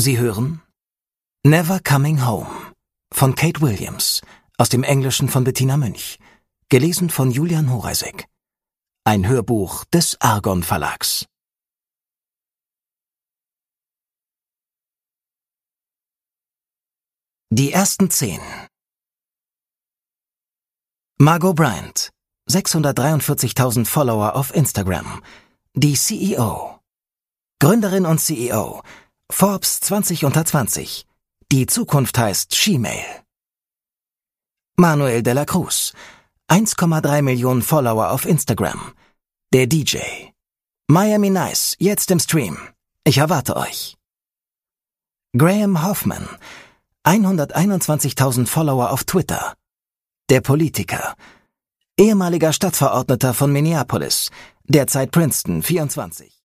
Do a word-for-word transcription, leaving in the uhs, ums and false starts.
Sie hören Never Coming Home von Kate Williams, aus dem Englischen von Bettina Münch, gelesen von Julian Horeisek. Ein Hörbuch des Argon Verlags. Die ersten zehn. Margot Bryant, sechshundertdreiundvierzigtausend Follower auf Instagram, die C E O. Gründerin und C E O, Forbes zwanzig unter zwanzig. Die Zukunft heißt She-Mail. Manuel de la Cruz, eins Komma drei Millionen Follower auf Instagram, der D J. Miami Nice, jetzt im Stream. Ich erwarte euch. Graham Hoffman, hunderteinundzwanzigtausend Follower auf Twitter, der Politiker. Ehemaliger Stadtverordneter von Minneapolis, derzeit Princeton, vierundzwanzig.